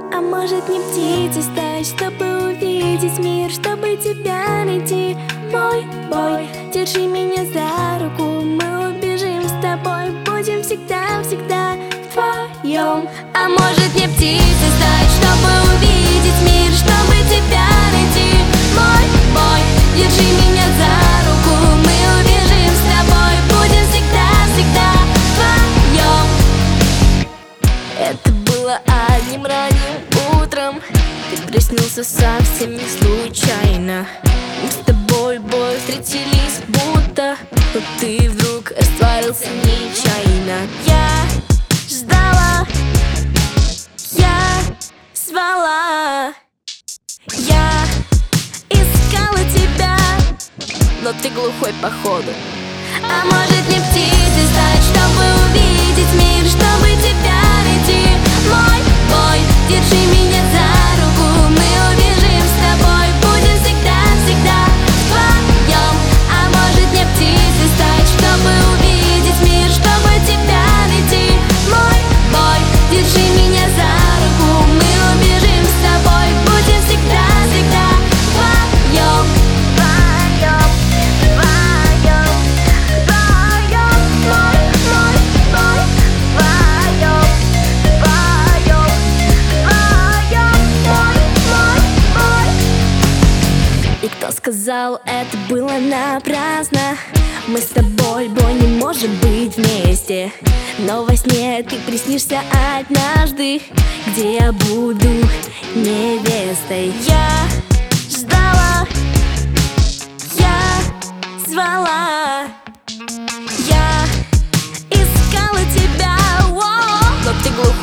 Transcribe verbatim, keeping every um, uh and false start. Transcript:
А может не птицей стать, чтобы увидеть мир, чтобы тебя найти, мой бой. Держи меня за руку, мы убежим с тобой, будем всегда-всегда вдвоем. А может не птицей стать, чтобы увидеть мир, чтобы тебя найти, мой бой. Держи меня за руку, мы убежим с тобой, будем всегда-всегда вдвоем. Это было одним ранним утром, ты приснился совсем не случайно. Мы с тобой, бой, встретились будто, но ты вдруг растворился нечаянно. Я ждала, я звала, я искала тебя, но ты глухой походу. А может не птицей стать, чтобы увидеть мир, чтобы тебя найти, мой бой. Держи меня за руку, мы убежим с тобой, будем всегда-всегда вдвоем. А может не птицей стать, чтобы увидеть мир, чтобы тебя найти, мой бой. Держи меня за руку, мы убежим с тобой, будем всегда-всегда вдвоем. Вдвоем, вдвоем, вдвоем, мой, мой, мой. Вдвоем, вдвоем, вдвоем, мой, мой, мой. И кто сказал, это было напрасно? Мы с тобой, бой, не можем быть вместе, но во сне ты приснишься однажды, где я буду невестой. Я ждала, я звала, я искала тебя, но ты глухой